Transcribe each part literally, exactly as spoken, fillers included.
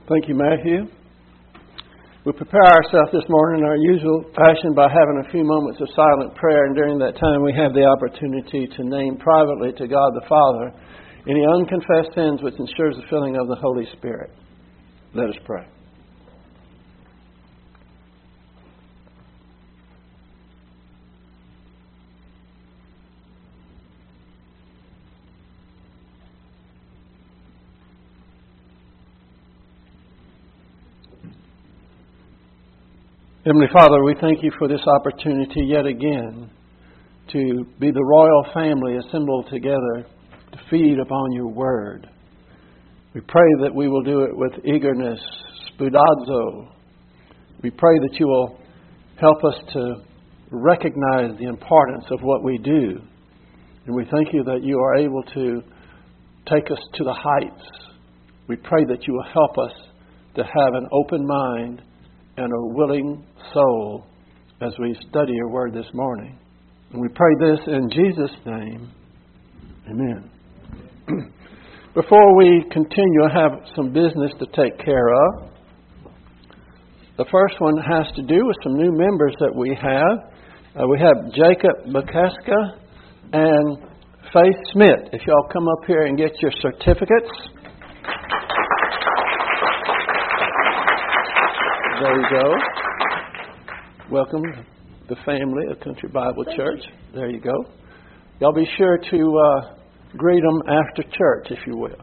Thank you, Matthew. We prepare ourselves this morning in our usual fashion by having a few moments of silent prayer, and during that time we have the opportunity to name privately to God the Father any unconfessed sins which ensures the filling of the Holy Spirit. Let us pray. Heavenly Father, we thank you for this opportunity yet again to be the royal family assembled together to feed upon your word. We pray that we will do it with eagerness, spoudazo. We pray that you will help us to recognize the importance of what we do. And we thank you that you are able to take us to the heights. We pray that you will help us to have an open mind and a willing soul as we study your word this morning. And we pray this in Jesus' name. Amen. Before we continue, I have some business to take care of. The first one has to do with some new members that we have. Uh, we have Jacob Bukaska and Faith Smith. If y'all come up here and get your certificates. There you go. Welcome to the family of Country Bible Church. There you go. Y'all be sure to uh, greet them after church, if you will.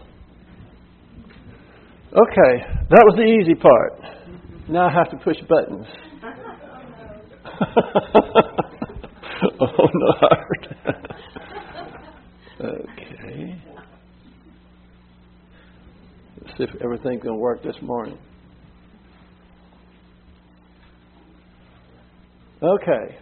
Okay, that was the easy part. Now I have to push buttons. Oh, no. Okay. Let's see if everything's going to work this morning. Okay.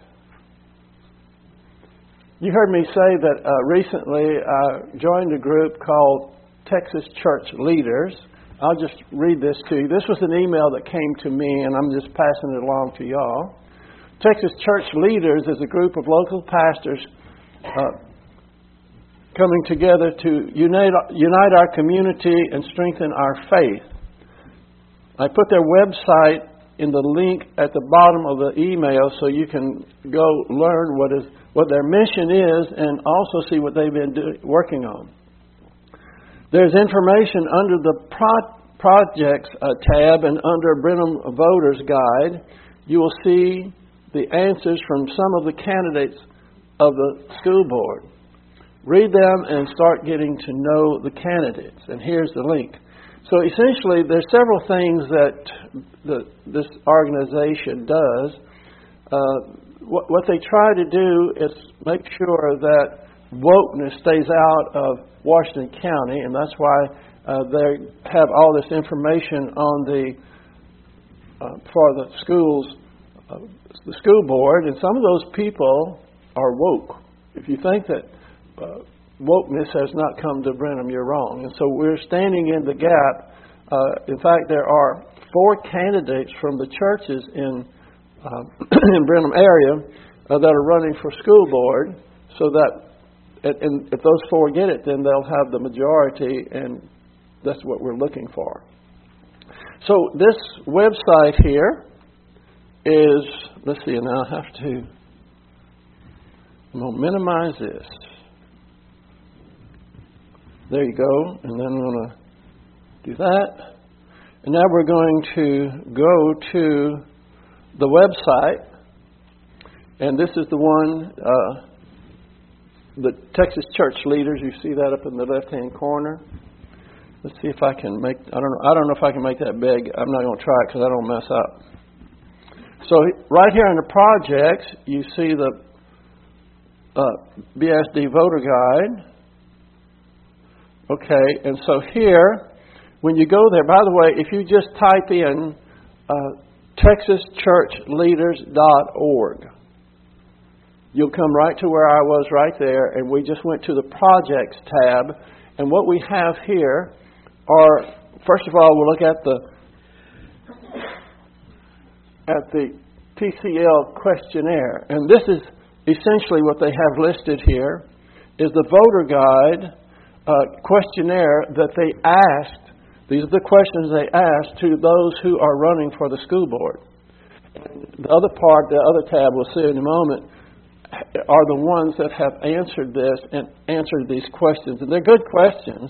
You heard me say that uh, recently I joined a group called Texas Church Leaders. I'll just read this to you. This was an email that came to me, and I'm just passing it along to y'all. Texas Church Leaders is a group of local pastors uh, coming together to unite, unite our community and strengthen our faith. I put their website in the link at the bottom of the email so you can go learn what is what their mission is and also see what they've been do, working on. There's information under the pro- projects uh, tab and under Brenham Voters Guide. You will see the answers from some of the candidates of the school board. Read them and start getting to know the candidates. And here's the link. So essentially, there's several things that the, this organization does. Uh, what, what they try to do is make sure that wokeness stays out of Washington County, and that's why uh, they have all this information on the uh, for the schools, uh, the school board, and some of those people are woke. If you think that Uh, wokeness has not come to Brenham, you're wrong. And so we're standing in the gap. Uh, in fact, there are four candidates from the churches in uh, in Brenham area uh, that are running for school board, so that and if those four get it, then they'll have the majority, and that's what we're looking for. So this website here is, let's see, now I have to, I'm going to minimize this. There you go. And then I'm going to do that. And now we're going to go to the website. And this is the one, uh, the Texas Church Leaders. You see that up in the left-hand corner. Let's see if I can make, I don't know, I don't know if I can make that big. I'm not going to try it because I don't mess up. So right here in the projects, you see the uh, B S D voter guide. Okay, and so here, when you go there, by the way, if you just type in uh, texas church leaders dot org, you'll come right to where I was right there, and we just went to the projects tab, and what we have here are, first of all, we'll look at the at the T C L questionnaire, and this is essentially what they have listed here, is the voter guide Uh, questionnaire that they asked These are the questions they ask to those who are running for the school board. And the other part, the other tab we'll see in a moment, are the ones that have answered this and answered these questions. And they're good questions.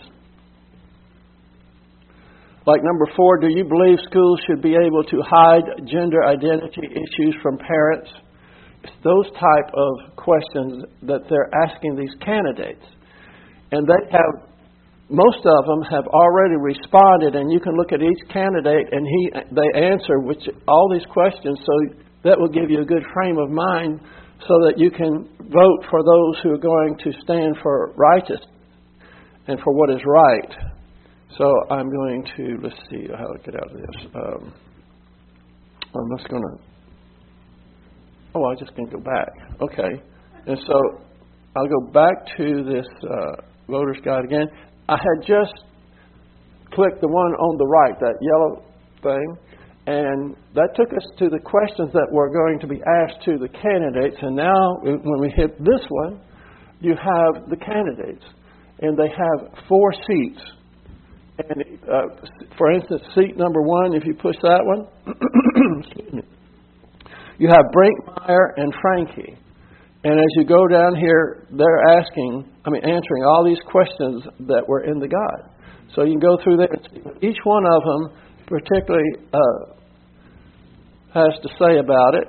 Like number four, do you believe schools should be able to hide gender identity issues from parents? It's those type of questions that they're asking these candidates. And they have, most of them have already responded, and you can look at each candidate and he they answer which all these questions, so that will give you a good frame of mind so that you can vote for those who are going to stand for righteousness and for what is right. So I'm going to, let's see how to get out of this. Um, I'm just going to, oh, I just can go back. Okay. And so I'll go back to this uh, voter's guide again. I had just clicked the one on the right, that yellow thing, and that took us to the questions that were going to be asked to the candidates. And now, when we hit this one, you have the candidates, and they have four seats. And uh, for instance, seat number one, if you push that one, excuse me, you have Brinkmeyer and Frankie. And as you go down here, they're asking, I mean, answering all these questions that were in the guide. So you can go through there and see what each one of them particularly uh, has to say about it.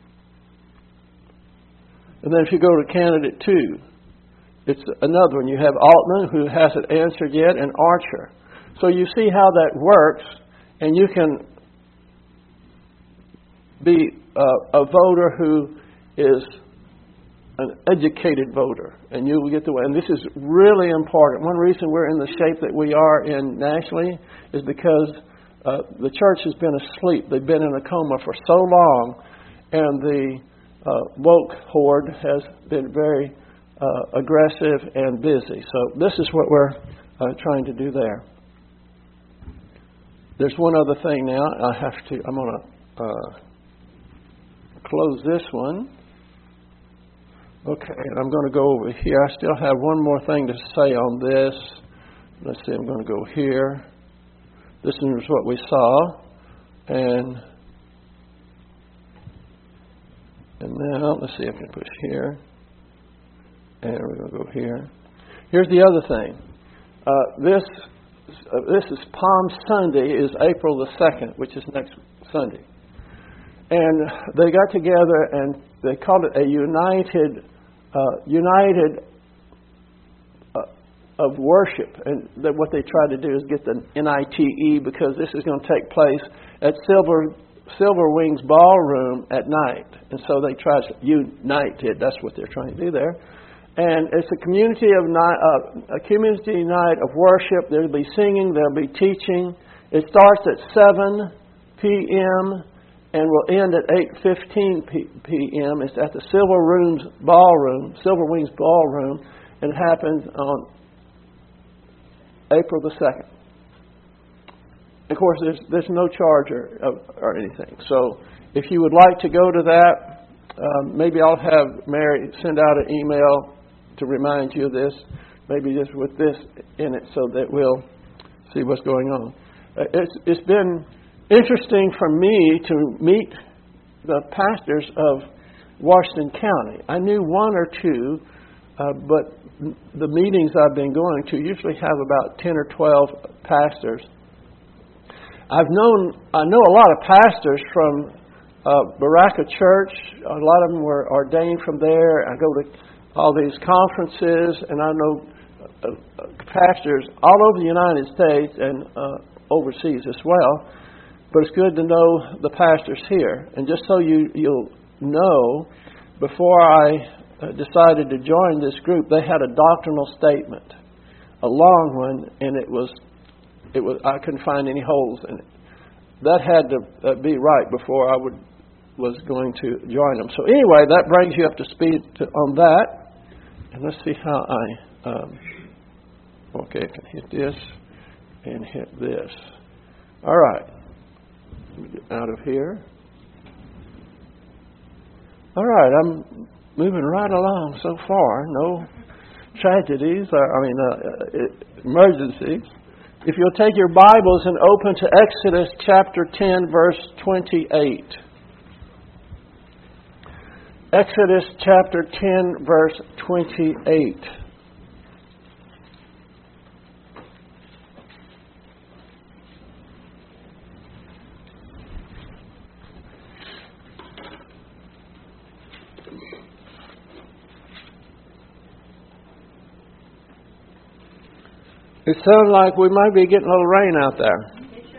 And then if you go to candidate two, it's another one. You have Altman, who hasn't answered yet, and Archer. So you see how that works, and you can be uh, a voter who is an educated voter, and you will get the way. And this is really important. One reason we're in the shape that we are in nationally is because uh, the church has been asleep. They've been in a coma for so long, and the uh, woke horde has been very uh, aggressive and busy. So this is what we're uh, trying to do there. There's one other thing now. I have to. I'm going to uh, close this one. Okay, and I'm going to go over here. I still have one more thing to say on this. Let's see, I'm going to go here. This is what we saw. And and now, let's see if I can push here. And we're going to go here. Here's the other thing. Uh, this uh, this is Palm Sunday, is April the second, which is next Sunday. And they got together and they called it a united, uh, united uh, of worship. And that what they tried to do is get the N I T E, because this is going to take place at Silver Silver Wings Ballroom at night. And so they tried to unite it. That's what they're trying to do there. And it's a community of night, uh, a community night of worship. There'll be singing. There'll be teaching. It starts at seven p.m. and will end at eight fifteen p.m. It's at the Silver Rooms Ballroom, Silver Wings Ballroom, and it happens on April the second. Of course, there's there's no charge or, or anything. So if you would like to go to that, um, maybe I'll have Mary send out an email to remind you of this, maybe just with this in it, so that we'll see what's going on. Uh, it's it's been interesting for me to meet the pastors of Washington County. I knew one or two, uh, but the meetings I've been going to usually have about ten or twelve pastors. I've known, I know a lot of pastors from uh, Baraka Church. A lot of them were ordained from there. I go to all these conferences, and I know uh, pastors all over the United States and uh, overseas as well. But it's good to know the pastors here. And just so you, you'll know, before I uh, decided to join this group, they had a doctrinal statement, a long one, and it was, it was I couldn't find any holes in it. That had to uh, be right before I would was going to join them. So anyway, that brings you up to speed to, on that. And let's see how I, um, okay, I can hit this and hit this. All right. Get out of here. All right, I'm moving right along so far. No tragedies, or, I mean, uh, it, emergencies. If you'll take your Bibles and open to Exodus chapter ten, verse twenty-eight. Exodus chapter ten, verse twenty-eight. It sounds like we might be getting a little rain out there.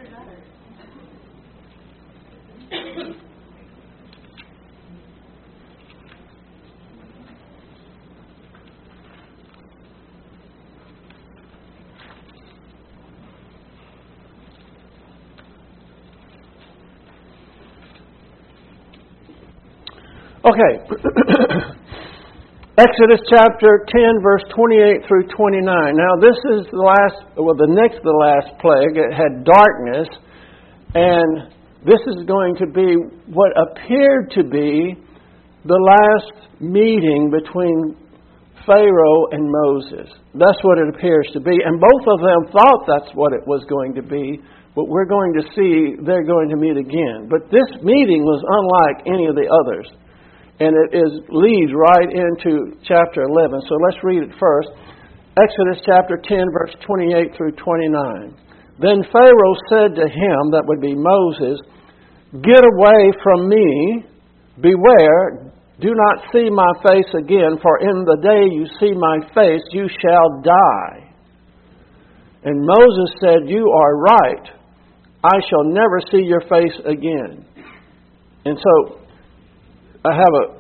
Okay. Exodus chapter ten, verse twenty-eight through twenty-nine. Now, this is the last, well, the next to the last plague. It had darkness, and this is going to be what appeared to be the last meeting between Pharaoh and Moses. That's what it appears to be, and both of them thought that's what it was going to be, but we're going to see they're going to meet again. But this meeting was unlike any of the others. And it is, leads right into chapter eleven. So let's read it first. Exodus chapter ten, verse twenty-eight through twenty-nine. Then Pharaoh said to him, that would be Moses, "Get away from me, beware, do not see my face again, for in the day you see my face, you shall die." And Moses said, "You are right. I shall never see your face again." And so, I have a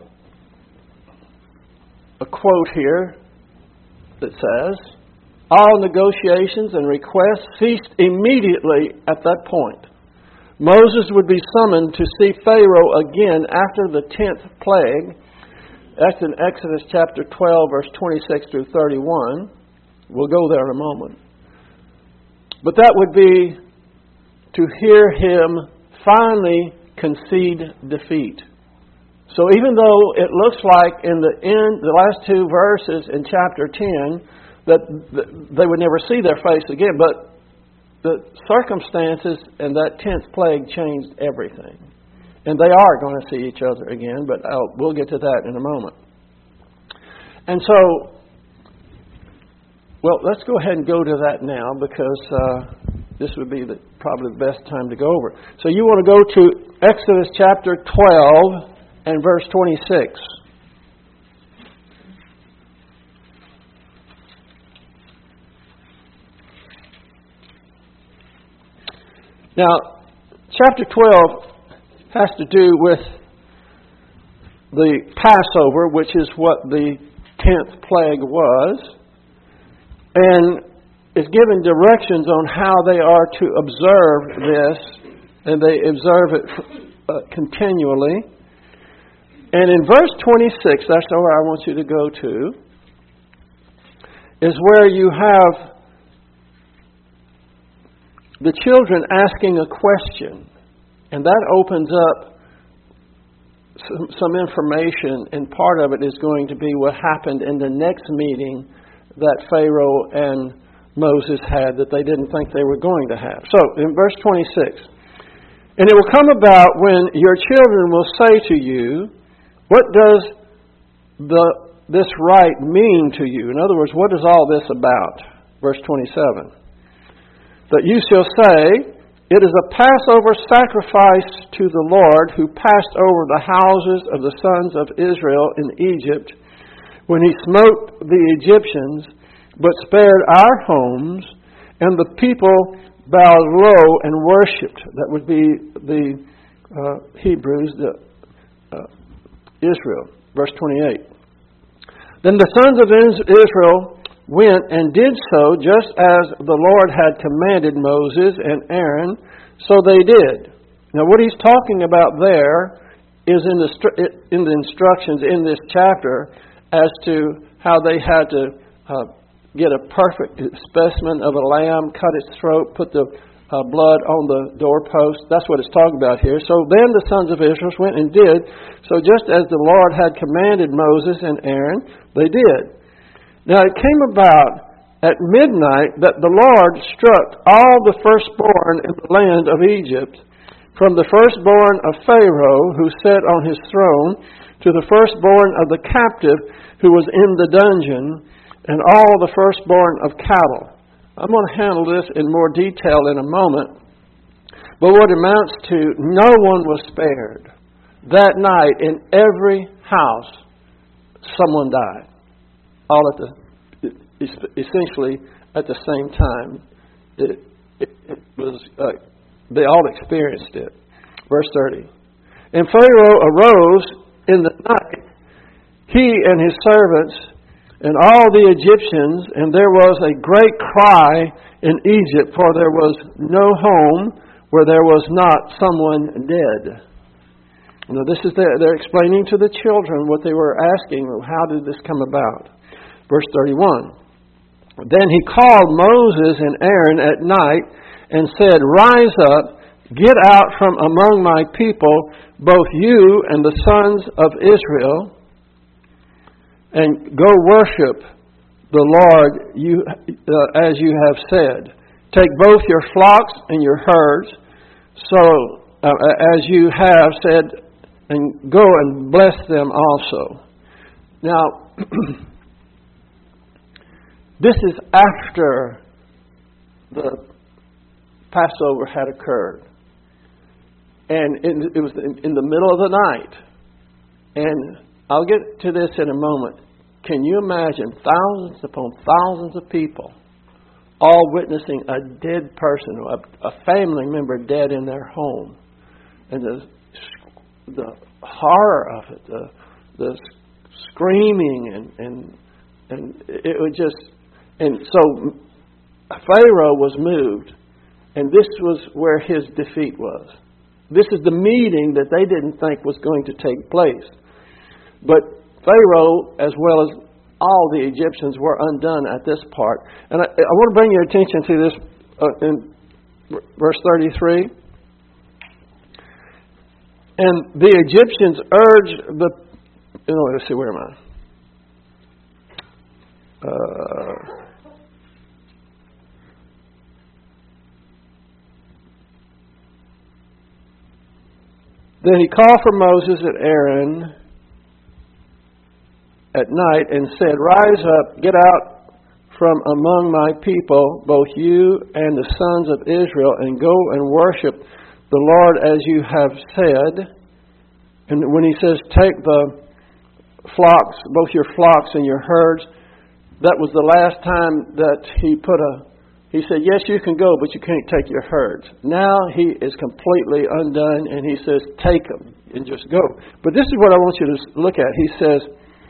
a quote here that says, "All negotiations and requests ceased immediately at that point. Moses would be summoned to see Pharaoh again after the tenth plague." That's in Exodus chapter twelve, verse twenty-six through thirty-one. We'll go there in a moment. But that would be to hear him finally concede defeat. So even though it looks like in the end, the last two verses in chapter ten, that they would never see their face again, but the circumstances and that tenth plague changed everything. And they are going to see each other again, but I'll, we'll get to that in a moment. And so, well, let's go ahead and go to that now, because uh, this would be the, probably the best time to go over. So you want to go to Exodus chapter twelve, and verse twenty-six. Now, chapter twelve has to do with the Passover, which is what the tenth plague was, and is given directions on how they are to observe this, and they observe it uh, continually. And in verse twenty-six, that's where I want you to go to, is where you have the children asking a question. And that opens up some, some information, and part of it is going to be what happened in the next meeting that Pharaoh and Moses had that they didn't think they were going to have. So, in verse twenty-six, "And it will come about when your children will say to you, 'What does the this rite mean to you?'" In other words, what is all this about? Verse twenty-seven. "That you shall say, 'It is a Passover sacrifice to the Lord, who passed over the houses of the sons of Israel in Egypt, when he smote the Egyptians, but spared our homes, and the people bowed low and worshipped.'" That would be the uh, Hebrews, the uh, Israel. Verse twenty-eight. "Then the sons of Israel went and did so just as the Lord had commanded Moses and Aaron, so they did." Now what he's talking about there is in the in the instructions in this chapter as to how they had to uh, get a perfect specimen of a lamb, cut its throat, put the Uh, blood on the doorpost. That's what it's talking about here. "So then the sons of Israel went and did, so just as the Lord had commanded Moses and Aaron, they did. Now it came about at midnight that the Lord struck all the firstborn in the land of Egypt, from the firstborn of Pharaoh who sat on his throne, to the firstborn of the captive who was in the dungeon, and all the firstborn of cattle. I'm going to handle this in more detail in a moment. But what amounts to, no one was spared. That night, in every house, someone died. All at the, essentially at the same time. It, it, it was, uh, they all experienced it. Verse thirty. And Pharaoh arose in the night, he and his servants, and all the Egyptians, and there was a great cry in Egypt, for there was no home where there was not someone dead. Now this is the, they're explaining to the children what they were asking, how did this come about? Verse thirty-one. Then he called Moses and Aaron at night and said, Rise up, get out from among my people, both you and the sons of Israel, and go worship the Lord you, uh, as you have said. Take both your flocks and your herds, so uh, as you have said, and go and bless them also. Now, this is after the Passover had occurred. And it was in the middle of the night. And I'll get to this in a moment. Can you imagine thousands upon thousands of people all witnessing a dead person, a, a family member dead in their home? And the, the horror of it, the, the screaming, and, and, and it would just... And so Pharaoh was moved. And this was where his defeat was. This is the meeting that they didn't think was going to take place. But Pharaoh, as well as all the Egyptians, were undone at this part. And I, I want to bring your attention to this uh, in verse thirty-three. And the Egyptians urged the... You know, let's see, where am I? Uh... Then he called for Moses and Aaron at night and said, Rise up, get out from among my people, both you and the sons of Israel, and go and worship the Lord as you have said. And when he says, take the flocks, both your flocks and your herds, that was the last time that he put a He said, yes, you can go, but you can't take your herds. Now he is completely undone, and he says, take them and just go. But this is what I want you to look at. He says,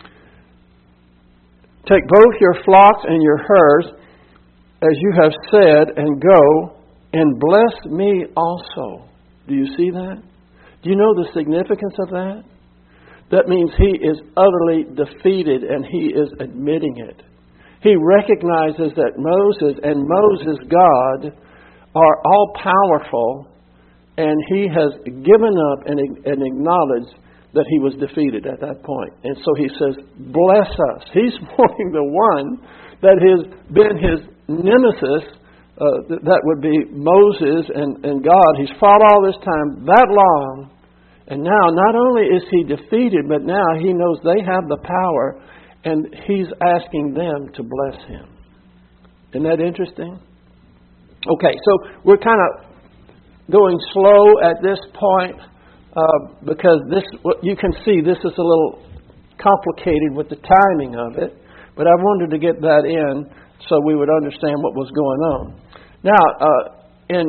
take both your flocks and your herds, as you have said, and go, and bless me also. Do you see that? Do you know the significance of that? That means he is utterly defeated, and he is admitting it. He recognizes that Moses and Moses' God are all powerful, and he has given up and, and acknowledged that he was defeated at that point. And so he says, bless us. He's warning the one that has been his nemesis, uh, that would be Moses and, and God. He's fought all this time that long, and now not only is he defeated, but now he knows they have the power. And he's asking them to bless him. Isn't that interesting? Okay, so we're kind of going slow at this point uh, because this, you can see this is a little complicated with the timing of it. But I wanted to get that in so we would understand what was going on. Now, uh, in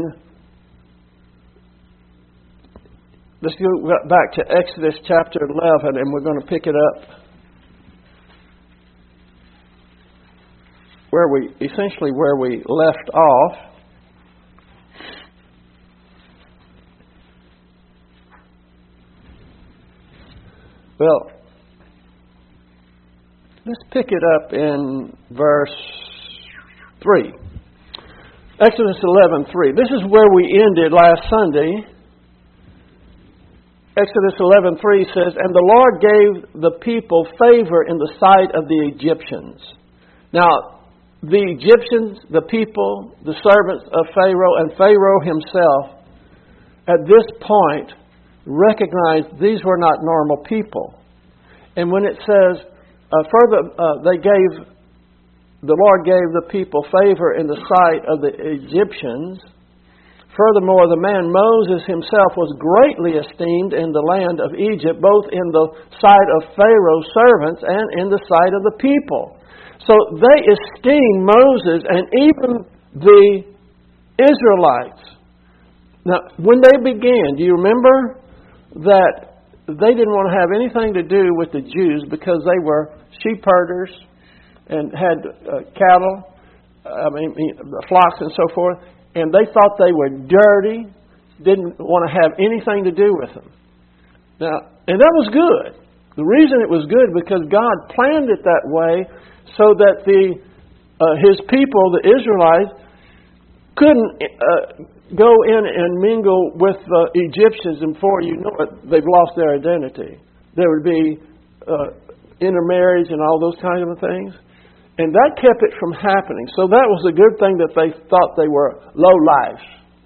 let's go back to Exodus chapter eleven, and we're going to pick it up where we, essentially where we left off. Well, let's pick it up in verse three. Exodus eleven three. This is where we ended last Sunday. Exodus eleven three says, and the Lord gave the people favor in the sight of the Egyptians. Now, the Egyptians, the people, the servants of Pharaoh, and Pharaoh himself, at this point, recognized these were not normal people. And when it says, uh, further, uh, they gave, the Lord gave the people favor in the sight of the Egyptians. Furthermore, the man Moses himself was greatly esteemed in the land of Egypt, both in the sight of Pharaoh's servants and in the sight of the people. So they esteemed Moses and even the Israelites. Now, when they began, do you remember that they didn't want to have anything to do with the Jews because they were sheep herders and had uh, cattle, I mean, flocks and so forth, and they thought they were dirty, didn't want to have anything to do with them. Now, and that was good. The reason it was good because God planned it that way so that the uh, His people, the Israelites, couldn't uh, go in and mingle with the Egyptians, and before you know it, they've lost their identity. There would be uh, intermarriage and all those kinds of things. And that kept it from happening. So that was a good thing that they thought they were low lives.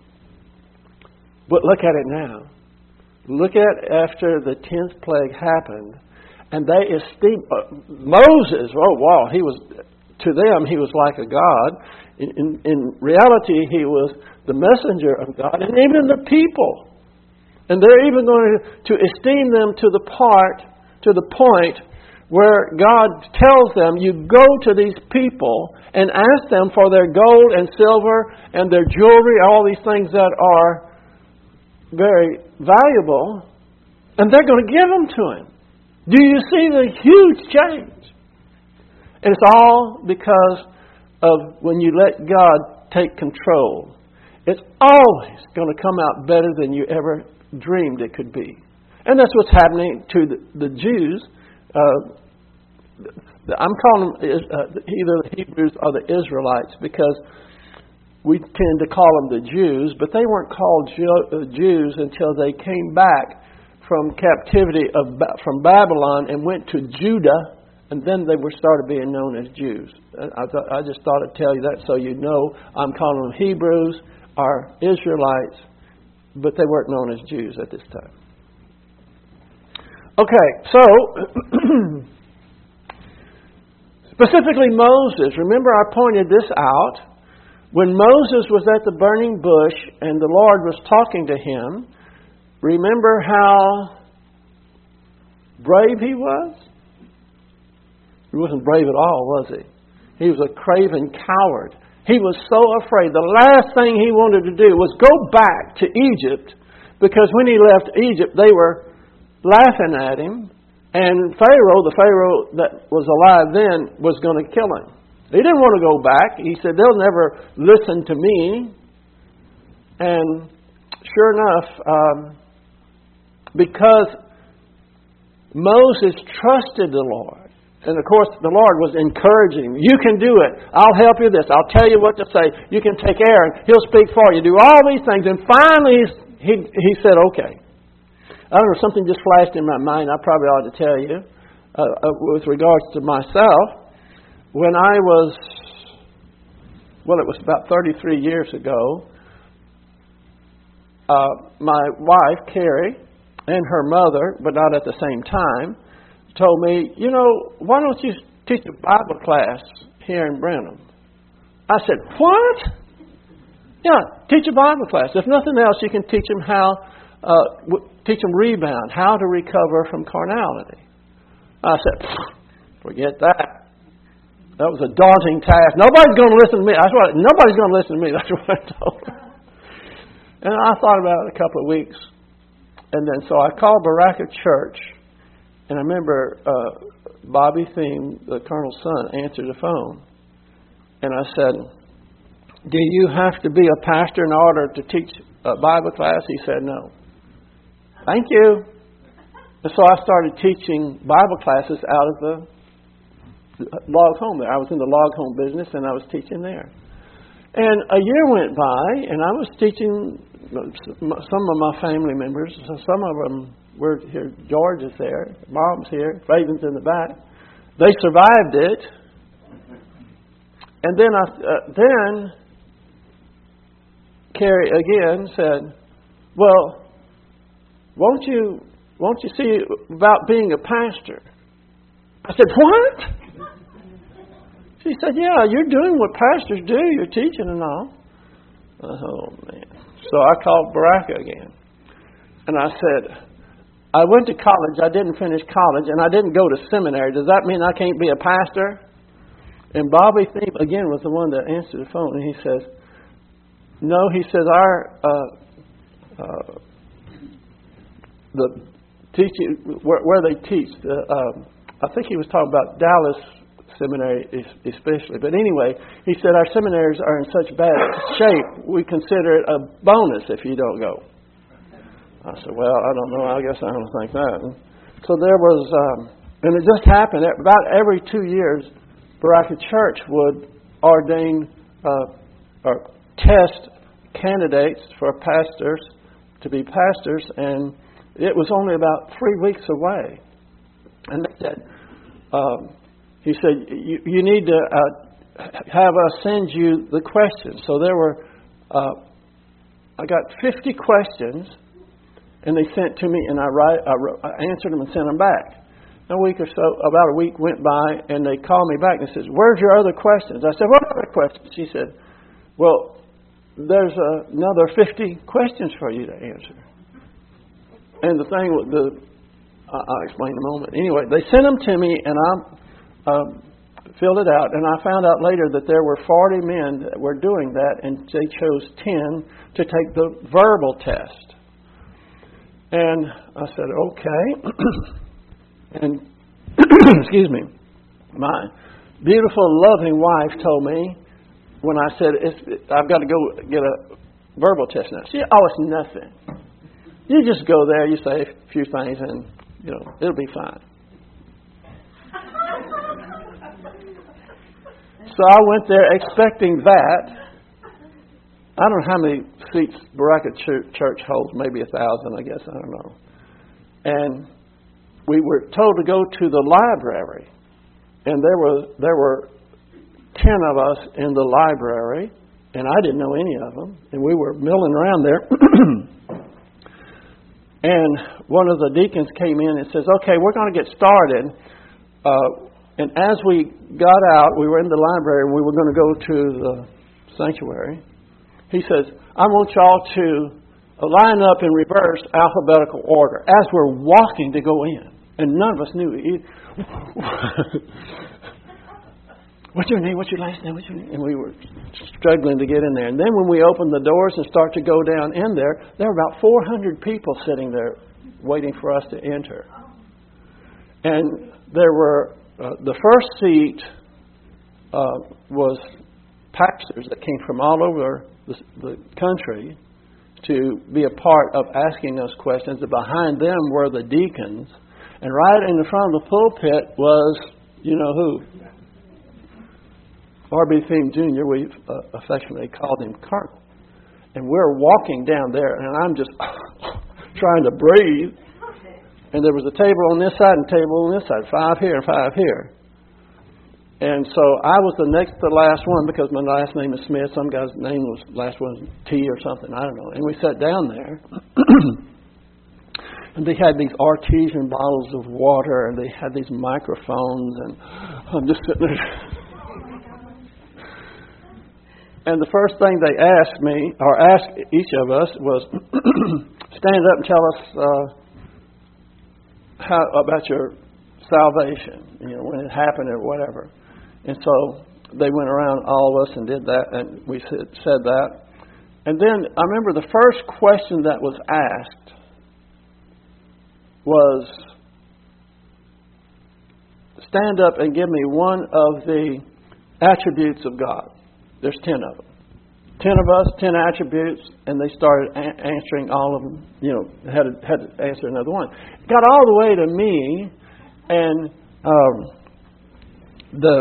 But look at it now. Look at after the tenth plague happened, and they esteemed uh, Moses. Oh wow, he was to them he was like a god. In, in, in reality, he was the messenger of God, and even the people. And they're even going to, to esteem them to the part, to the point where God tells them, you go to these people and ask them for their gold and silver and their jewelry, all these things that are very valuable, and they're going to give them to him. Do you see the huge change? And it's all because of when you let God take control. It's always going to come out better than you ever dreamed it could be. And that's what's happening to the, the Jews. Uh, I'm calling them uh, either the Hebrews or the Israelites because we tend to call them the Jews, but they weren't called Jew, uh, Jews until they came back from captivity of from Babylon and went to Judah, and then they were started being known as Jews. I, th- I just thought I'd tell you that so you know I'm calling them Hebrews or Israelites, but they weren't known as Jews at this time. Okay, so specifically Moses. Remember I pointed this out. When Moses was at the burning bush and the Lord was talking to him, remember how brave he was? He wasn't brave at all, was he? He was a craven coward. He was so afraid. The last thing he wanted to do was go back to Egypt, because when he left Egypt, they were laughing at him, and Pharaoh, the Pharaoh that was alive then, was going to kill him. He didn't want to go back. He said, they'll never listen to me. And sure enough, um, because Moses trusted the Lord, and of course the Lord was encouraging him. You can do it. I'll help you this. I'll tell you what to say. You can take Aaron. He'll speak for you. Do all these things. And finally he, he said, okay. I don't know, something just flashed in my mind. I probably ought to tell you uh, uh, with regards to myself. When I was, well, it was about thirty-three years ago, uh, my wife, Carrie, and her mother, but not at the same time, told me, you know, why don't you teach a Bible class here in Brenham? I said, what? Yeah, teach a Bible class. If nothing else, you can teach them how, uh, teach them rebound, how to recover from carnality. I said, forget that. That was a daunting task. Nobody's going to listen to me. That's what. Nobody's going to listen to me. That's what I told her. And I thought about it a couple of weeks, and then so I called Baraka Church, and I remember uh, Bobby Thiem, the Colonel's son, answered the phone, and I said, "Do you have to be a pastor in order to teach a Bible class?" He said, "No." Thank you. And so I started teaching Bible classes out of the log home there. I was in the log home business, and I was teaching there. And a year went by, and I was teaching some of my family members. Some of them were here. George is there. Mom's here. Raven's in the back. They survived it. and then I uh, then Carrie again said, "Well, won't you won't you see about being a pastor?" I said, "What?" She said, "Yeah, you're doing what pastors do. You're teaching and all." Oh man! So I called Baraka again, and I said, "I went to college. I didn't finish college, and I didn't go to seminary. Does that mean I can't be a pastor?" And Bobby Thieme again was the one that answered the phone, and he says, "No," he says, "our uh, uh, the teaching where, where they teach. The, uh, I think he was talking about Dallas Seminary especially. But anyway, he said our seminaries are in such bad shape, we consider it a bonus if you don't go." I said, "Well, I don't know. I guess I don't think that." And so there was, um, and it just happened about every two years, Baraka Church would ordain uh, or test candidates for pastors to be pastors, and it was only about three weeks away. And they said, um, he said, you, you need to uh, have us send you the questions. So there were, uh, I got fifty questions, and they sent to me, and I, write, I, wrote, I answered them and sent them back. A week or so, about a week went by, and they called me back and said, "Where's your other questions?" I said, "What other questions?" She said, "Well, there's uh, another fifty questions for you to answer." And the thing with the, I'll explain in a moment. Anyway, they sent them to me, and I um, filled it out. And I found out later that there were forty men that were doing that, and they chose ten to take the verbal test. And I said, "Okay." And excuse me, my beautiful, loving wife told me when I said, it's, "I've got to go get a verbal test now." She, "Oh, it's nothing. You just go there, you say a few things, and you know it'll be fine." So I went there expecting that. I don't know how many seats Baraka Church holds. Maybe a thousand, I guess. I don't know. And we were told to go to the library, and there were there were ten of us in the library, and I didn't know any of them, and we were milling around there. And one of the deacons came in and says, "Okay, we're going to get started." Uh, and as we got out, we were in the library, and we were going to go to the sanctuary. He says, "I want y'all to line up in reverse alphabetical order as we're walking to go in." And none of us knew it. "What's your name? What's your last name? What's your name?" And we were struggling to get in there. And then when we opened the doors and start to go down in there, there were about four hundred people sitting there waiting for us to enter. And there were, uh, the first seat uh, was pastors that came from all over the, the country to be a part of asking us questions. And behind them were the deacons. And right in the front of the pulpit was, you know who? R B Thieme Junior We uh, affectionately called him Colonel. And we're walking down there, and I'm just trying to breathe. And there was a table on this side and a table on this side, five here and five here. And so I was the next to last one because my last name is Smith. Some guy's name was last one T or something. I don't know. And we sat down there. And they had these artesian bottles of water, and they had these microphones, and I'm just sitting there. And the first thing they asked me, or asked each of us, was stand up and tell us uh, how about your salvation, you know, when it happened or whatever. And so they went around all of us and did that, and we said, said that. And then I remember the first question that was asked was, stand up and give me one of the attributes of God. There's ten of them. Ten of us, ten attributes, and they started a- answering all of them. You know, had to, had to answer another one. Got all the way to me, and um, the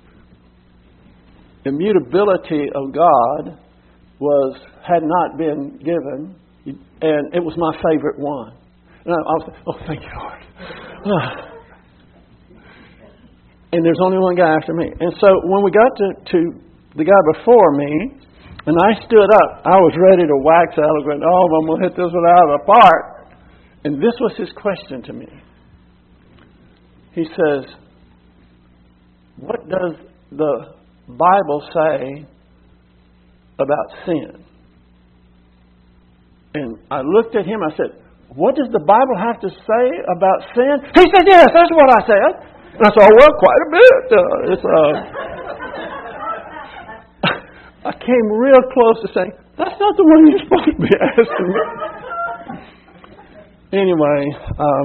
immutability of God was had not been given, and it was my favorite one. And I, I was, oh, thank you, Lord. And there's only one guy after me. And so when we got to, to the guy before me, and I stood up. I was ready to wax eloquent. Oh, I'm going to hit this one out of the park. And this was his question to me. He says, what does the Bible say about sin? And I looked at him. I said, what does the Bible have to say about sin? He said, yes, that's what I said. And I said, oh, well, quite a bit. Uh, it's, uh... I came real close to saying, that's not the one you're supposed to be asking me. Anyway, um,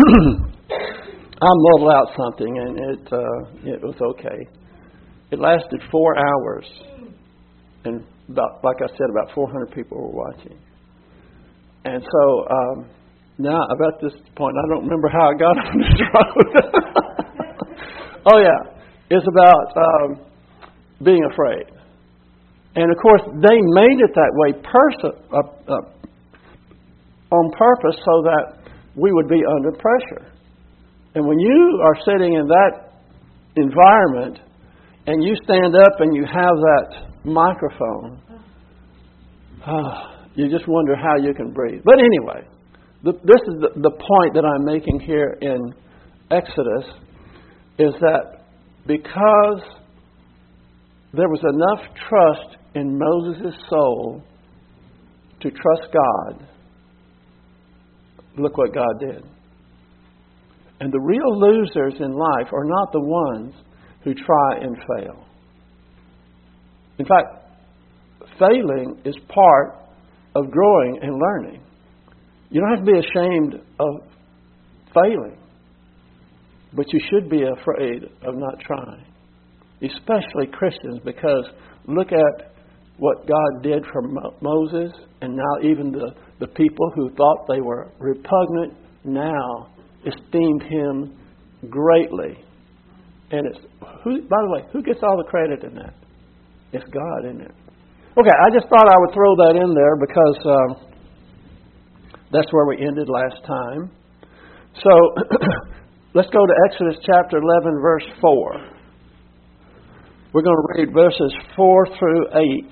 I muddled out something, and it uh, it was okay. It lasted four hours, and about, like I said, about four hundred people were watching. And so um, now, about this point, I don't remember how I got on this road. Oh, yeah. It's about um, being afraid. And, of course, they made it that way pers- uh, uh, on purpose so that we would be under pressure. And when you are sitting in that environment and you stand up and you have that microphone, uh, you just wonder how you can breathe. But anyway, the, this is the, the point that I'm making here in Exodus, is that because there was enough trust in Moses' soul to trust God, look what God did. And the real losers in life are not the ones who try and fail. In fact, failing is part of growing and learning. You don't have to be ashamed of failing, but you should be afraid of not trying. Especially Christians, because look at what God did for Mo- Moses, and now even the, the people who thought they were repugnant now esteemed him greatly. And it's who, by the way, who gets all the credit in that? It's God, isn't it? Okay, I just thought I would throw that in there because um, that's where we ended last time. So let's go to Exodus chapter eleven, verse four. We're going to read verses four through eight.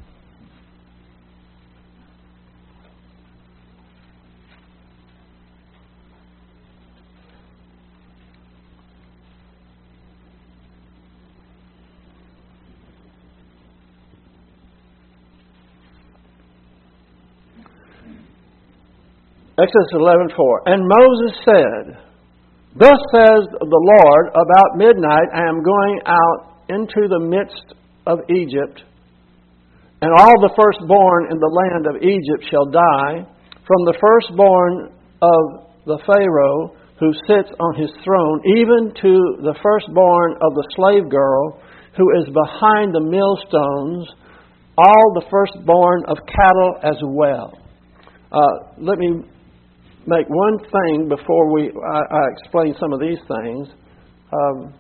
Exodus eleven four. And Moses said, thus says the Lord, about midnight I am going out into the midst of Egypt, and all the firstborn in the land of Egypt shall die, from the firstborn of the Pharaoh who sits on his throne, even to the firstborn of the slave girl who is behind the millstones, all the firstborn of cattle as well. Uh, let me make one thing before we I, I explain some of these things. Um,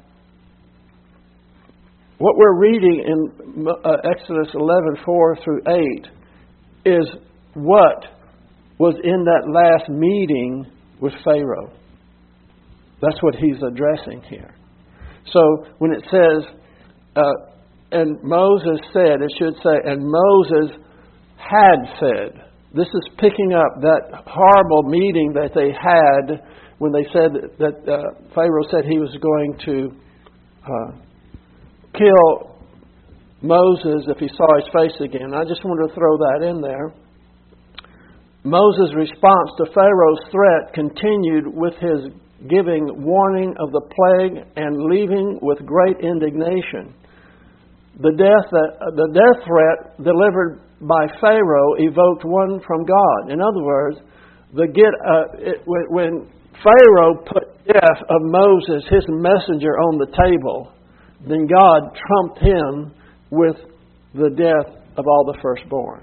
what we're reading in uh, Exodus eleven four through eight is what was in that last meeting with Pharaoh. That's what he's addressing here. So when it says, uh, and Moses said, it should say, and Moses had said. This is picking up that horrible meeting that they had when they said that uh, Pharaoh said he was going to uh, kill Moses if he saw his face again. I just wanted to throw that in there. Moses' response to Pharaoh's threat continued with his giving warning of the plague and leaving with great indignation. The death that, the death threat delivered by Pharaoh evoked one from God. In other words, the get uh, it, when, when Pharaoh put death of Moses, his messenger, on the table, then God trumped him with the death of all the firstborn.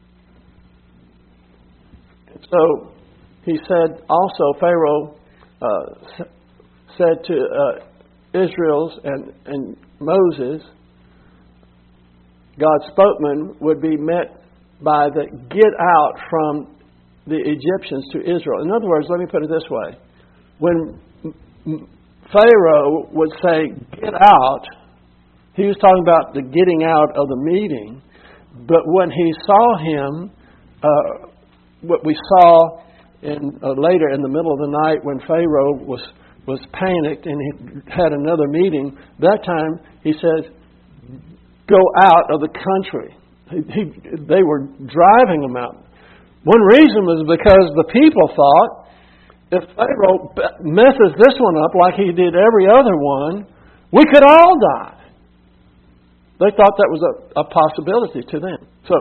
So he said also, Pharaoh uh, said to uh, Israel's and, and Moses, God's spokesman would be met by the get out from the Egyptians to Israel. In other words, let me put it this way. When Pharaoh would say, get out, He was talking about the getting out of the meeting. But when he saw him, uh, what we saw in, uh, later in the middle of the night when Pharaoh was, was panicked and he had another meeting, that time he says, go out of the country. He, he, they were driving him out. One reason was because the people thought, if Pharaoh messes this one up like he did every other one, we could all die. They thought that was a, a possibility to them. So,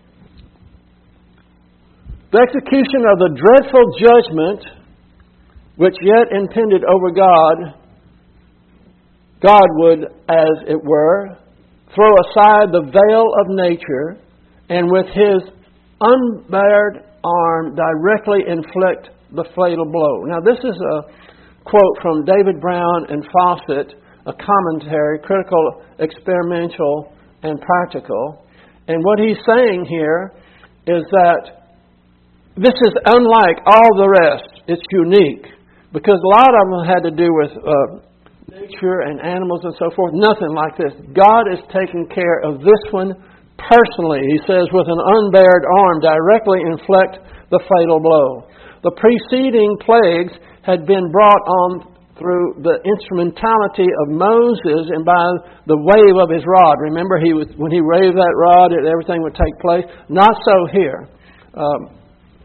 the execution of the dreadful judgment which yet impended over God, God would, as it were, throw aside the veil of nature and with His unbared arm directly inflict the fatal blow. Now, this is a quote from David Brown and Fawcett, a commentary, critical, experimental, and practical. And what he's saying here is that this is unlike all the rest. It's unique. Because a lot of them had to do with uh, nature and animals and so forth. Nothing like this. God is taking care of this one personally. He says, with an unbared arm, directly inflict the fatal blow. The preceding plagues had been brought on through the instrumentality of Moses and by the wave of his rod. Remember, he was, when he waved that rod, everything would take place. Not so here. Um,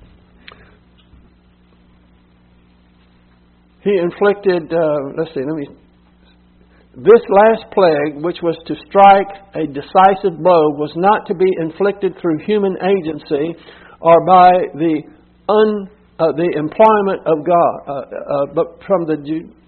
he inflicted, uh, let's see, let me... This last plague, which was to strike a decisive blow, was not to be inflicted through human agency or by the un, uh, the employment of God, uh, uh, but from the...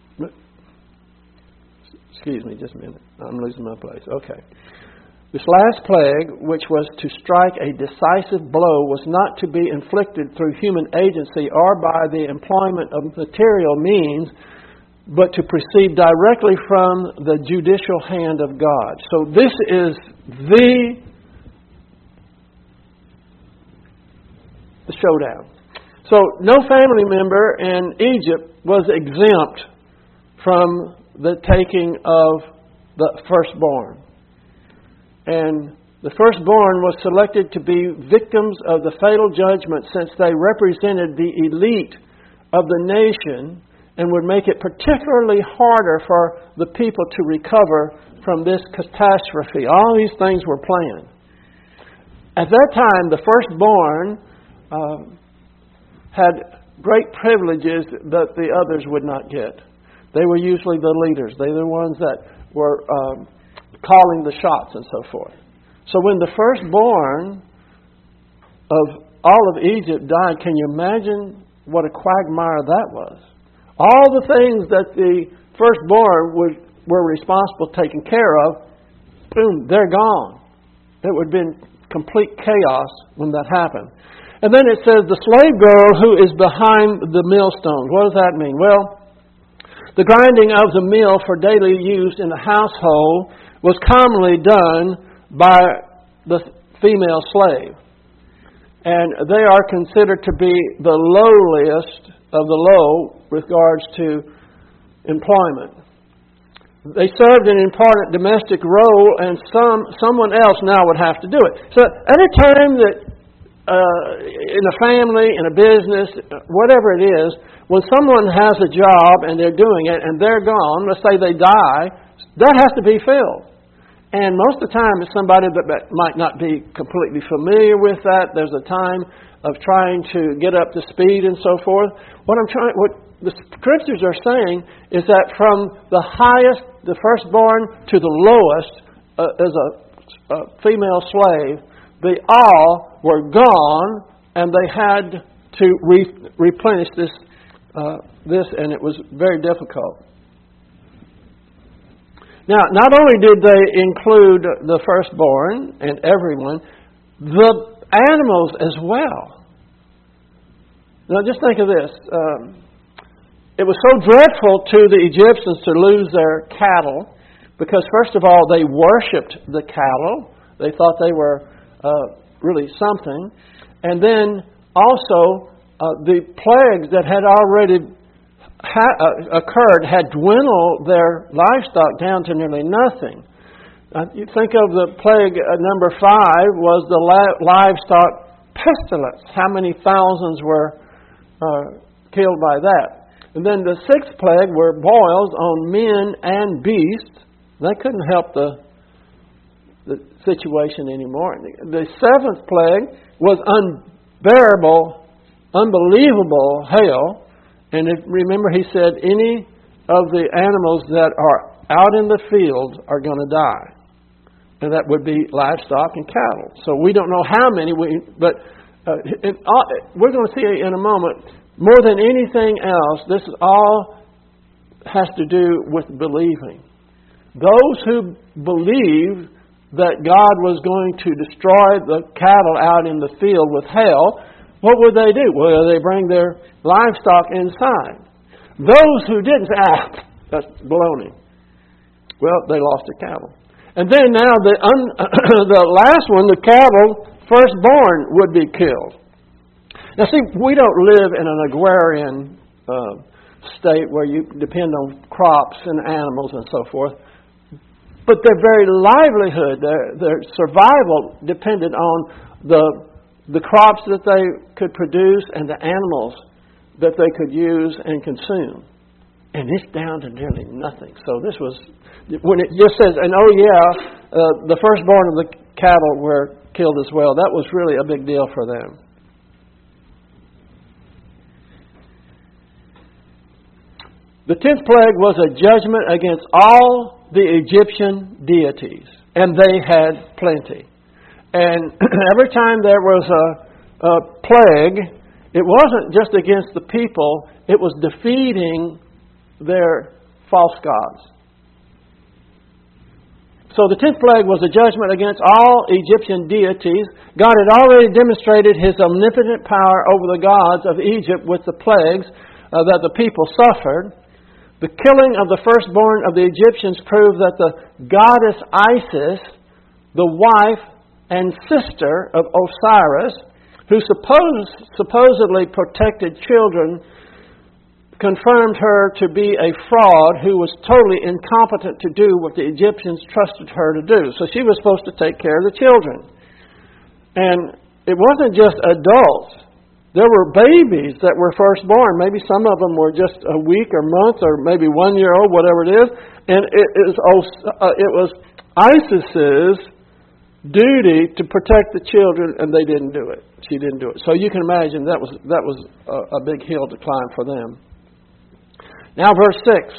Excuse me, just a minute. I'm losing my place. Okay. This last plague, which was to strike a decisive blow, was not to be inflicted through human agency or by the employment of material means, but to proceed directly from the judicial hand of God. So this is the, the showdown. So no family member in Egypt was exempt from the taking of the firstborn. And the firstborn was selected to be victims of the fatal judgment since they represented the elite of the nation and would make it particularly harder for the people to recover from this catastrophe. All these things were planned. At that time, the firstborn uh, had great privileges that the others would not get. They were usually the leaders. They were the ones that were um, calling the shots and so forth. So when the firstborn of all of Egypt died, can you imagine what a quagmire that was? All the things that the firstborn would, were responsible for taking care of, boom, they're gone. It would have been complete chaos when that happened. And then it says, the slave girl who is behind the millstones. What does that mean? Well, the grinding of the mill for daily use in the household was commonly done by the female slave. And they are considered to be the lowliest of the low with regards to employment. They served an important domestic role, and some someone else now would have to do it. So any time that uh, in a family, in a business, whatever it is, when someone has a job and they're doing it and they're gone, let's say they die, that has to be filled. And most of the time it's somebody that might not be completely familiar with that. There's a time of trying to get up to speed and so forth. What I'm trying, what the scriptures are saying is that from the highest, the firstborn, to the lowest, uh, as a, a female slave, they all were gone, and they had to re- replenish this, uh, this, and it was very difficult. Now, not only did they include the firstborn and everyone, the animals as well. Now, just think of this. Um, it was so dreadful to the Egyptians to lose their cattle because, first of all, they worshipped the cattle. They thought they were uh, really something. And then also, uh, the plagues that had already ha- uh, occurred had dwindled their livestock down to nearly nothing. Uh, you think of the plague, uh, number five was the la- livestock pestilence. How many thousands were uh, killed by that? And then the sixth plague were boils on men and beasts. They couldn't help the, the situation anymore. The seventh plague was unbearable, unbelievable hail. And if, remember, he said, any of the animals that are out in the field are going to die. And that would be livestock and cattle. So we don't know how many, we, but uh, in, uh, we're going to see in a moment, more than anything else, this is all has to do with believing. Those who believe that God was going to destroy the cattle out in the field with hail, what would they do? Well, they bring their livestock inside. Those who didn't say, ah, that's baloney. Well, they lost their cattle. And then now the un, the last one, the cattle, firstborn, would be killed. Now see, we don't live in an agrarian uh, state where you depend on crops and animals and so forth. But their very livelihood, their, their survival depended on the the crops that they could produce and the animals that they could use and consume. And it's down to nearly nothing. So this was, when it just says, and oh yeah, uh, the firstborn of the cattle were killed as well. That was really a big deal for them. The tenth plague was a judgment against all the Egyptian deities. And they had plenty. And every time there was a, a plague, it wasn't just against the people, it was defeating their false gods. So the tenth plague was a judgment against all Egyptian deities. God had already demonstrated His omnipotent power over the gods of Egypt with the plagues uh, that the people suffered. The killing of the firstborn of the Egyptians proved that the goddess Isis, the wife and sister of Osiris, who supposed, supposedly protected children, confirmed her to be a fraud who was totally incompetent to do what the Egyptians trusted her to do. So she was supposed to take care of the children. And it wasn't just adults. There were babies that were firstborn. Maybe some of them were just a week or month or maybe one year old, whatever it is. And it, is, it was Isis's duty to protect the children, and they didn't do it. She didn't do it. So you can imagine that was that was a, a big hill to climb for them. Now verse six.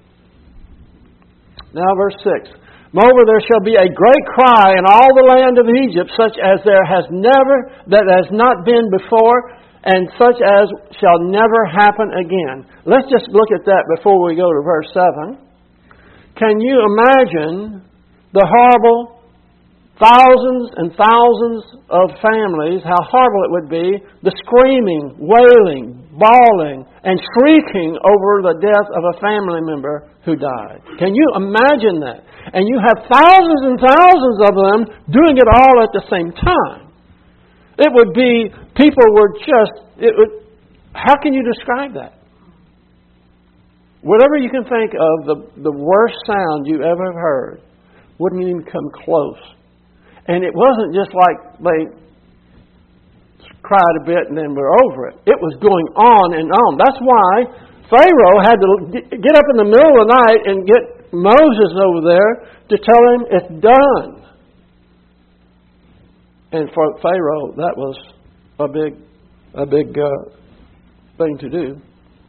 Now verse six. Moreover, there shall be a great cry in all the land of Egypt, such as there has never, that has not been before, and such as shall never happen again. Let's just look at that before we go to verse seven. Can you imagine the horrible thousands and thousands of families, how horrible it would be, the screaming, wailing, bawling, and shrieking over the death of a family member who died? Can you imagine that? And you have thousands and thousands of them doing it all at the same time. It would be, people were just, it would, how can you describe that? Whatever you can think of, the, the worst sound you ever heard wouldn't even come close. And it wasn't just like they cried a bit and then we're over it. It was going on and on. That's why Pharaoh had to get up in the middle of the night and get Moses over there to tell him it's done. And for Pharaoh, that was a big, a big uh, thing to do.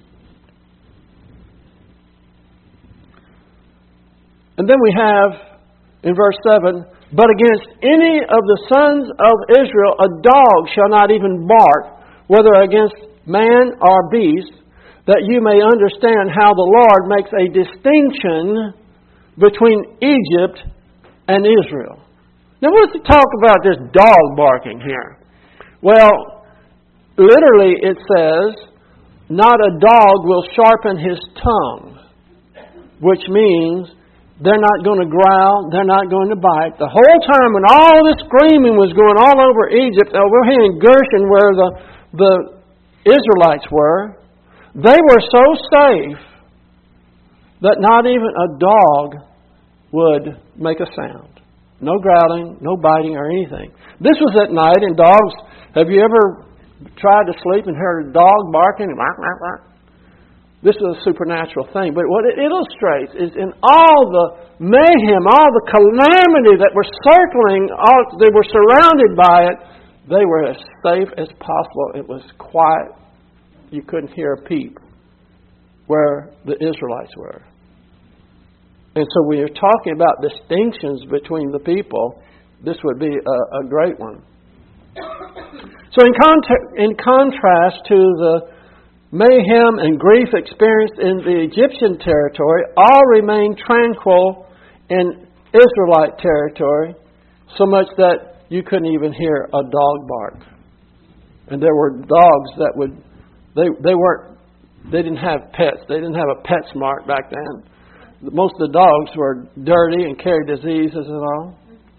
And then we have in verse seven, but against any of the sons of Israel a dog shall not even bark, whether against man or beast, that you may understand how the Lord makes a distinction between Egypt and Israel. Now what's the talk about this dog barking here? Well, literally it says, not a dog will sharpen his tongue, which means they're not going to growl. They're not going to bite. The whole time when all this screaming was going all over Egypt, over here in Goshen where the, the Israelites were, they were so safe that not even a dog would make a sound. No growling, no biting or anything. This was at night, and dogs, have you ever tried to sleep and heard a dog barking? This is a supernatural thing. But what it illustrates is in all the mayhem, all the calamity that were circling, all, they were surrounded by it, they were as safe as possible. It was quiet. You couldn't hear a peep where the Israelites were. And so when you're talking about distinctions between the people, this would be a, a great one. So in, con- in contrast to the mayhem and grief experienced in the Egyptian territory, all remained tranquil in Israelite territory, so much that you couldn't even hear a dog bark. And there were dogs that would, they they weren't, they didn't have pets. They didn't have a PetSmart back then. Most of the dogs were dirty and carried diseases and all.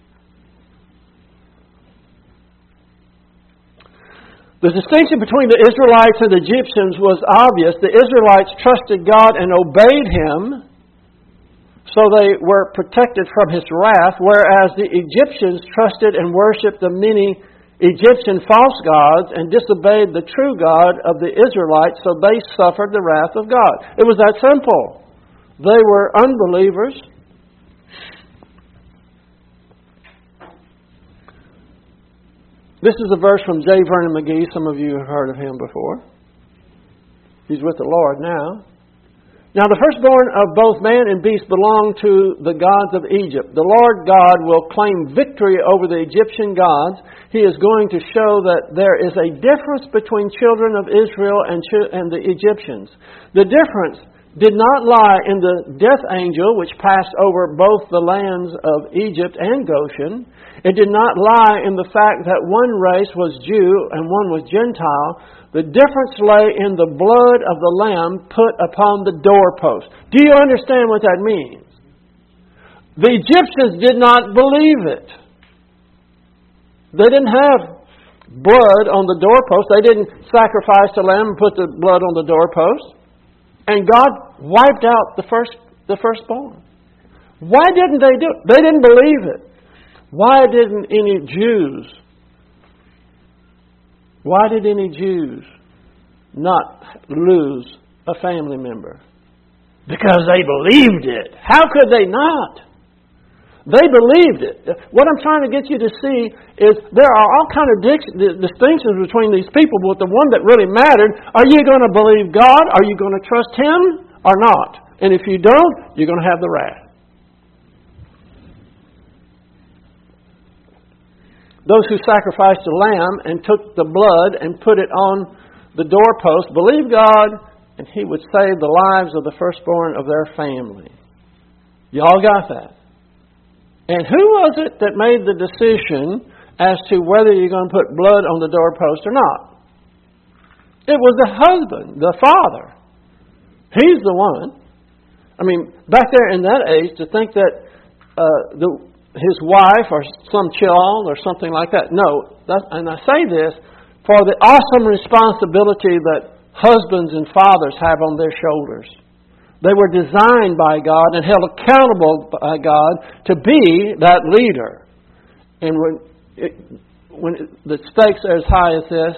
The distinction between the Israelites and the Egyptians was obvious. The Israelites trusted God and obeyed Him, so they were protected from His wrath, whereas the Egyptians trusted and worshipped the many Egyptian false gods and disobeyed the true God of the Israelites, so they suffered the wrath of God. It was that simple. They were unbelievers. This is a verse from J. Vernon McGee. Some of you have heard of him before. He's with the Lord now. Now the firstborn of both man and beast belong to the gods of Egypt. The Lord God will claim victory over the Egyptian gods. He is going to show that there is a difference between children of Israel and, and the Egyptians. The difference did not lie in the death angel which passed over both the lands of Egypt and Goshen. It did not lie in the fact that one race was Jew and one was Gentile. The difference lay in the blood of the Lamb put upon the doorpost. Do you understand what that means? The Egyptians did not believe it. They didn't have blood on the doorpost. They didn't sacrifice the lamb and put the blood on the doorpost. And God wiped out the first the firstborn. Why didn't they do it? They didn't believe it. Why didn't any Jews, why did any Jews not lose a family member? Because they believed it. How could they not? They believed it. What I'm trying to get you to see is there are all kind of distinctions between these people, but the one that really mattered, are you going to believe God? Are you going to trust Him or not? And if you don't, you're going to have the wrath. Those who sacrificed a lamb and took the blood and put it on the doorpost believed God, and He would save the lives of the firstborn of their family. Y'all got that? And who was it that made the decision as to whether you're going to put blood on the doorpost or not? It was the husband, the father. He's the one. I mean, back there in that age, to think that uh, the, his wife or some child or something like that. No, that, and I say this for the awesome responsibility that husbands and fathers have on their shoulders. They were designed by God and held accountable by God to be that leader. And when, it, when it, the stakes are as high as this,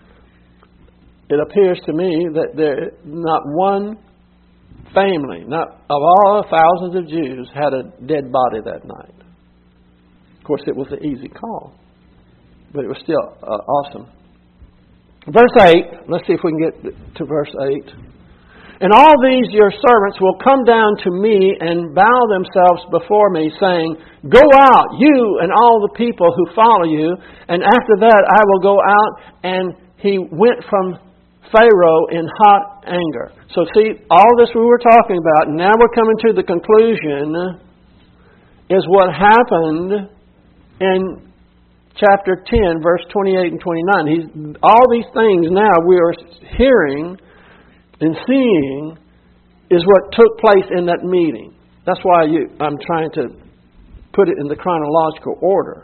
it appears to me that there not one family, not of all the thousands of Jews, had a dead body that night. Of course, it was an easy call, but it was still uh, awesome. Verse eight, let's see if we can get to verse eight. And all these your servants will come down to me and bow themselves before me, saying, Go out, you and all the people who follow you. And after that I will go out. And he went from Pharaoh in hot anger. So see, all this we were talking about, now we're coming to the conclusion, is what happened in chapter ten, verse twenty-eight and twenty-nine. He's, all these things now we are hearing and seeing is what took place in that meeting. That's why you, I'm trying to put it in the chronological order.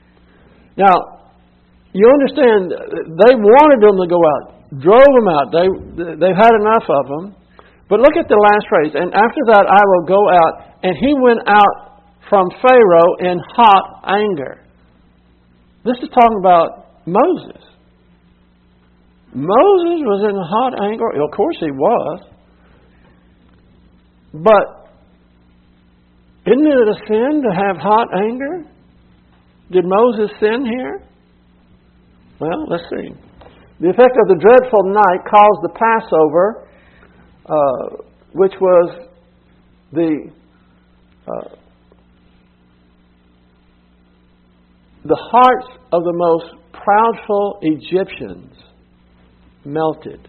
Now, you understand, they wanted them to go out, drove them out. They, they've had enough of them. But look at the last phrase. And after that I will go out. And he went out from Pharaoh in hot anger. This is talking about Moses. Moses was in hot anger. Of course he was. But isn't it a sin to have hot anger? Did Moses sin here? Well, let's see. The effect of the dreadful night caused the Passover, uh, which was the uh, the hearts of the most proudful Egyptians melted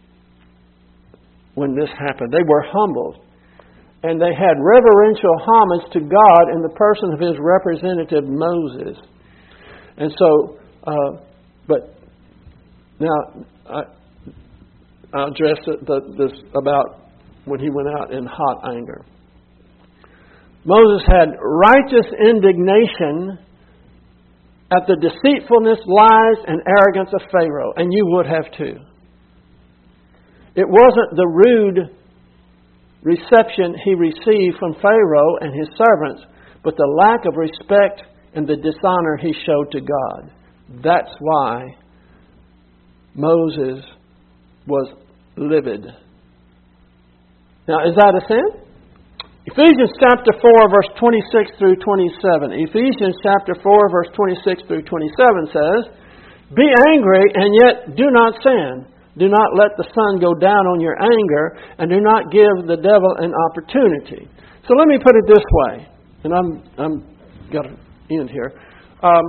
when this happened. They were humbled. And they had reverential homage to God in the person of His representative Moses. And so, uh, but now I, I'll address the, the, this about when he went out in hot anger. Moses had righteous indignation at the deceitfulness, lies, and arrogance of Pharaoh, and you would have too. It wasn't the rude reception he received from Pharaoh and his servants, but the lack of respect and the dishonor he showed to God. That's why Moses was livid. Now, is that a sin? Ephesians chapter four, verse twenty-six through twenty-seven. Ephesians chapter four, verse twenty-six through twenty-seven says, "Be angry and yet do not sin. Do not let the sun go down on your anger, and do not give the devil an opportunity." So let me put it this way, and I'm I'm got to end here. Um,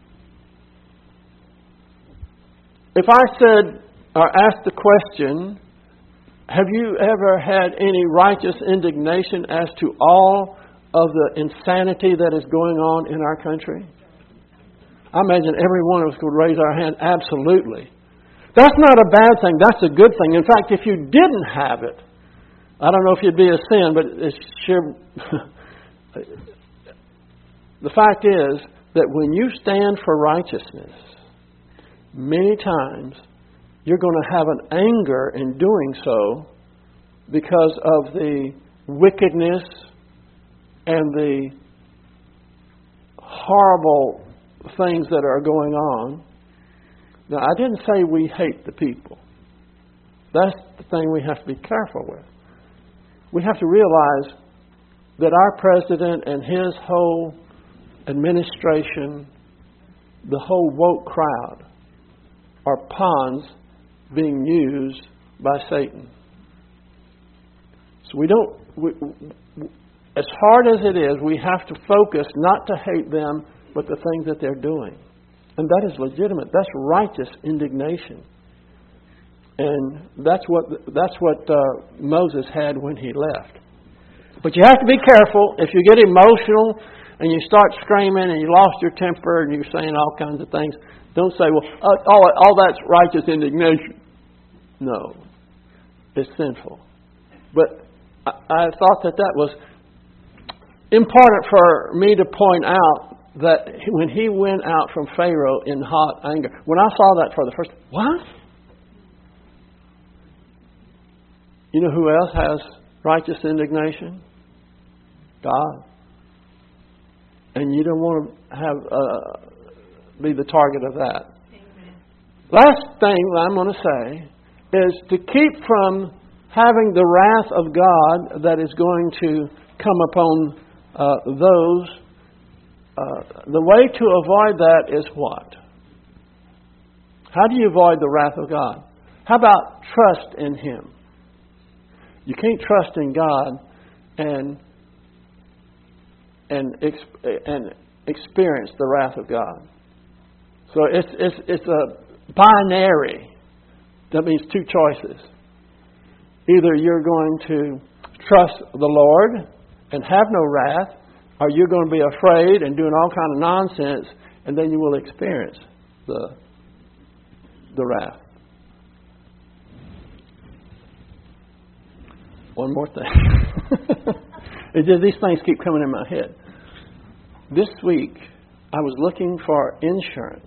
if I said or asked the question, have you ever had any righteous indignation as to all of the insanity that is going on in our country? I imagine every one of us would raise our hand. Absolutely. That's not a bad thing. That's a good thing. In fact, if you didn't have it, I don't know if you'd be a sin, but it's sure. The fact is that when you stand for righteousness, many times you're going to have an anger in doing so because of the wickedness and the horrible things that are going on. Now, I didn't say we hate the people. That's the thing we have to be careful with. We have to realize that our president and his whole administration, the whole woke crowd, are pawns being used by Satan. So we don't, we, as hard as it is, we have to focus not to hate them, but the things that they're doing. And that is legitimate. That's righteous indignation. And that's what that's what uh, Moses had when he left. But you have to be careful. If you get emotional and you start screaming and you lost your temper and you're saying all kinds of things, don't say, well, uh, all, all that's righteous indignation. No. It's sinful. But I, I thought that that was important for me to point out, that when he went out from Pharaoh in hot anger, when I saw that for the first time, what? You know who else has righteous indignation? God. And you don't want to have uh, be the target of that. Amen. Last thing that I'm going to say is to keep from having the wrath of God that is going to come upon uh, those. Uh, the way to avoid that is what? How do you avoid the wrath of God? How about trust in Him? You can't trust in God and and and experience the wrath of God. So it's it's it's a binary. That means two choices. Either you're going to trust the Lord and have no wrath, or you're going to be afraid and doing all kind of nonsense, and then you will experience the the wrath. One more thing. It's just these things keep coming in my head. This week, I was looking for insurance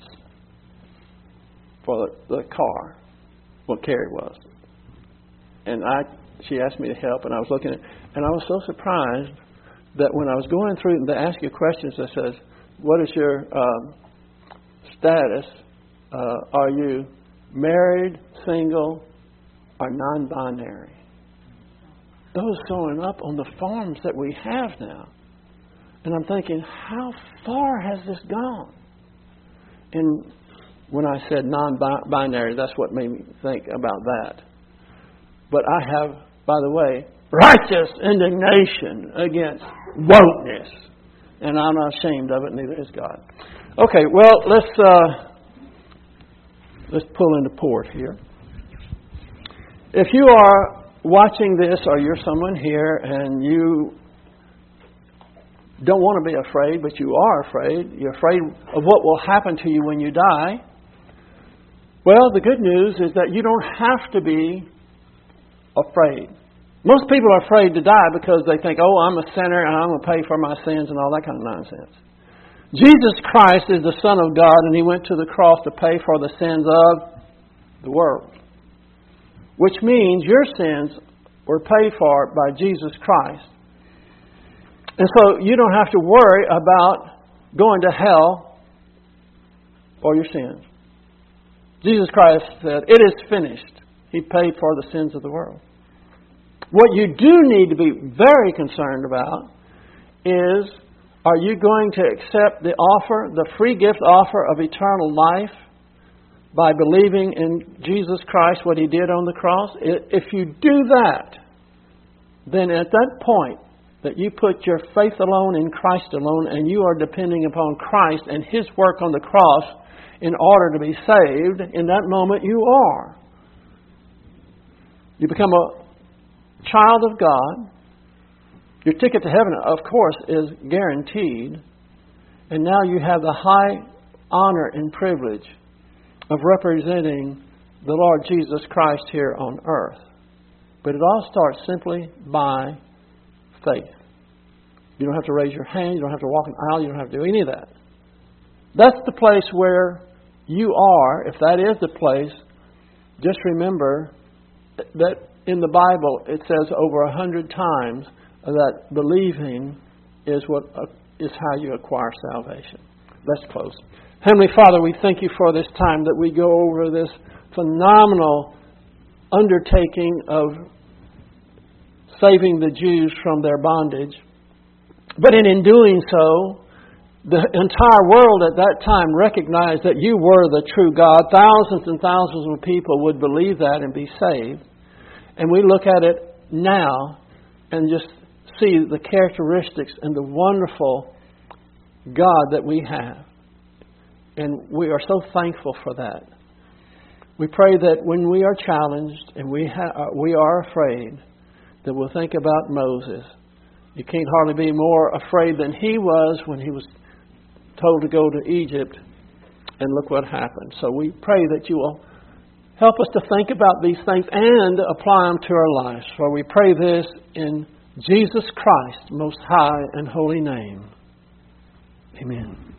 for the, the car. Well, Carrie was, and I. She asked me to help, and I was looking at, and I was so surprised that when I was going through and they ask you questions that says, what is your um, status? Uh, are you married, single, or non-binary? Those showing up on the forms that we have now. And I'm thinking, how far has this gone? And when I said non-binary, that's what made me think about that. But I have, by the way, righteous indignation against wokeness. And I'm not ashamed of it, neither is God. Okay, well, let's uh, let's pull into port here. If you are watching this, or you're someone here and you don't want to be afraid, but you are afraid, you're afraid of what will happen to you when you die, well, the good news is that you don't have to be afraid. Most people are afraid to die because they think, oh, I'm a sinner and I'm going to pay for my sins and all that kind of nonsense. Jesus Christ is the Son of God, and He went to the cross to pay for the sins of the world. Which means your sins were paid for by Jesus Christ. And so you don't have to worry about going to hell for your sins. Jesus Christ said, it is finished. He paid for the sins of the world. What you do need to be very concerned about is, are you going to accept the offer, the free gift offer of eternal life by believing in Jesus Christ, what He did on the cross? If you do that, then at that point that you put your faith alone in Christ alone, and you are depending upon Christ and His work on the cross in order to be saved, in that moment you are. You become a child of God. Your ticket to heaven, of course, is guaranteed. And now you have the high honor and privilege of representing the Lord Jesus Christ here on earth. But it all starts simply by faith. You don't have to raise your hand. You don't have to walk an aisle. You don't have to do any of that. That's the place where you are. If that is the place, just remember that in the Bible it says over a hundred times that believing is what uh, is how you acquire salvation. Let's close. Heavenly Father, we thank You for this time that we go over this phenomenal undertaking of saving the Jews from their bondage. But in, in doing so, the entire world at that time recognized that You were the true God. Thousands and thousands of people would believe that and be saved. And we look at it now and just see the characteristics and the wonderful God that we have. And we are so thankful for that. We pray that when we are challenged and we ha- we are afraid, that we'll think about Moses. You can't hardly be more afraid than he was when he was told to go to Egypt, and look what happened. So we pray that You will help us to think about these things and apply them to our lives. For we pray this in Jesus Christ's most high and holy name. Amen.